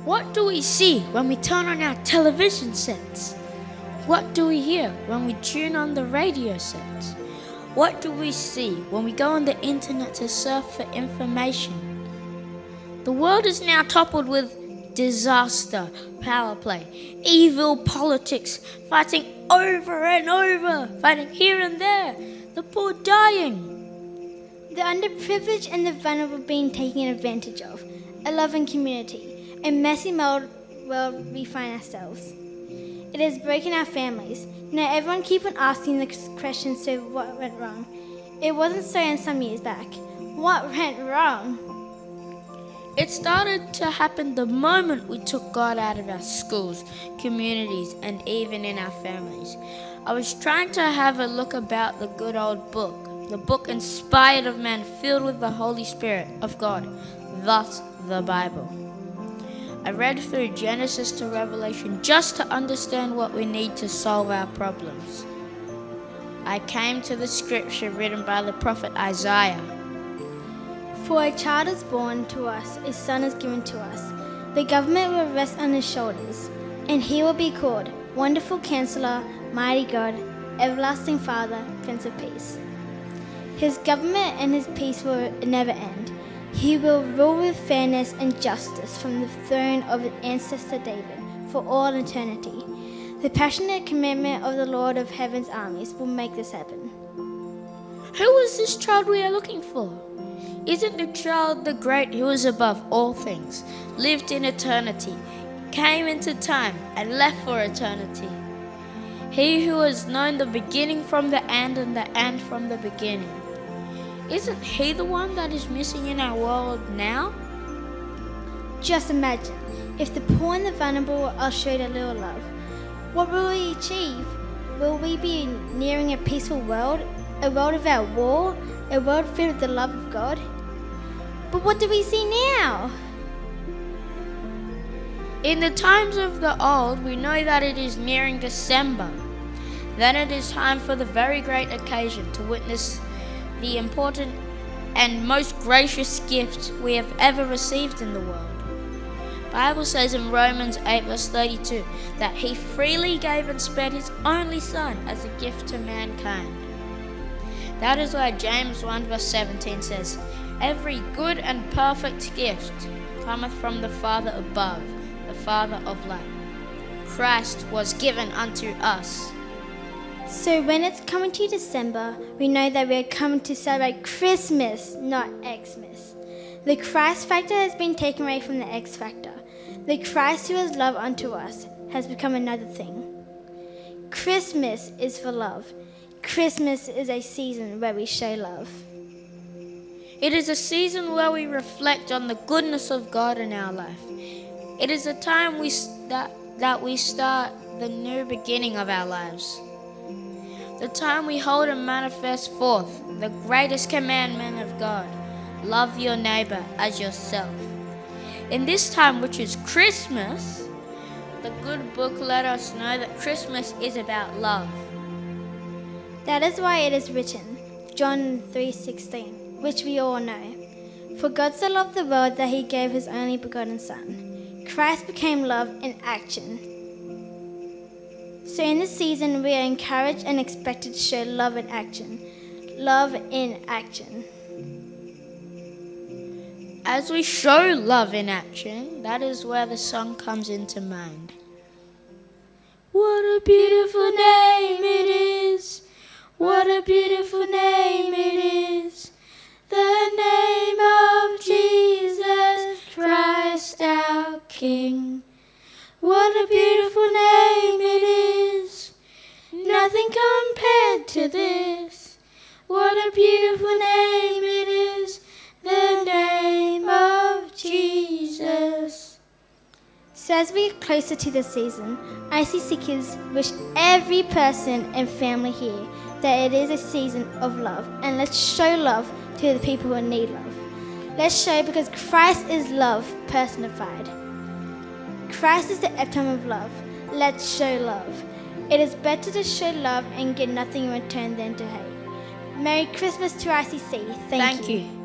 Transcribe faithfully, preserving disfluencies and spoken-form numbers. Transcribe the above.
What do we see when we turn on our television sets? What do we hear when we tune on the radio sets? What do we see when we go on the internet to surf for information? The world is now toppled with disaster, power play, evil politics, fighting over and over, fighting here and there, the poor dying. The underprivileged and the vulnerable being taken advantage of, a loving community, a messy world we find ourselves. It has broken our families. Now everyone keep on asking the questions to what went wrong. It wasn't so in some years back. What went wrong? It started to happen the moment we took God out of our schools, communities, and even in our families. I was trying to have a look about the good old book, the book inspired of man, filled with the Holy Spirit of God, thus the Bible. I read through Genesis to Revelation just to understand what we need to solve our problems. I came to the scripture written by the prophet Isaiah. For a child is born to us, a son is given to us. The government will rest on his shoulders, and he will be called Wonderful Counselor, Mighty God, Everlasting Father, Prince of Peace. His government and his peace will never end. He will rule with fairness and justice from the throne of his ancestor David for all eternity. The passionate commitment of the Lord of Heaven's armies will make this happen. Who is this child we are looking for? Isn't the child the great who is above all things, lived in eternity, came into time, and left for eternity? He who has known the beginning from the end and the end from the beginning. Isn't he the one that is missing in our world now? Just imagine, if the poor and the vulnerable are showed a little love, what will we achieve? Will we be nearing a peaceful world, a world without war, a world filled with the love of God? But what do we see now? In the times of the old, we know that it is nearing December. Then it is time for the very great occasion to witness the important and most gracious gift we have ever received in the world. The Bible says in Romans eight verse thirty-two that he freely gave and spared his only son as a gift to mankind. That is why James one verse seventeen says, every good and perfect gift cometh from the Father above, the Father of light. Christ was given unto us. So when it's coming to December, we know that we're coming to celebrate Christmas, not Xmas. The Christ factor has been taken away from the X factor. The Christ who is love unto us has become another thing. Christmas is for love. Christmas is a season where we show love. It is a season where we reflect on the goodness of God in our life. It is a time we that, that we start the new beginning of our lives. The time we hold and manifest forth the greatest commandment of God, love your neighbor as yourself. In this time, which is Christmas, the good book let us know that Christmas is about love. That is why it is written, John three sixteen, which we all know. For God so loved the world that he gave his only begotten Son. Christ became love in action. So in this season, we are encouraged and expected to show love in action. Love in action. As we show love in action, that is where the song comes into mind. What a beautiful name it is. What a beautiful name it is. The name of Jesus Christ our King. What a beautiful name it is. Nothing compared to this. What a beautiful name it is. The name of Jesus. So as we get closer to the season, I C Seekers wish every person and family here that it is a season of love. And let's show love to the people who need love. Let's show because Christ is love personified. Christ is the epitome of love. Let's show love. It is better to show love and get nothing in return than to hate. Merry Christmas to I C C. Thank, Thank you. you.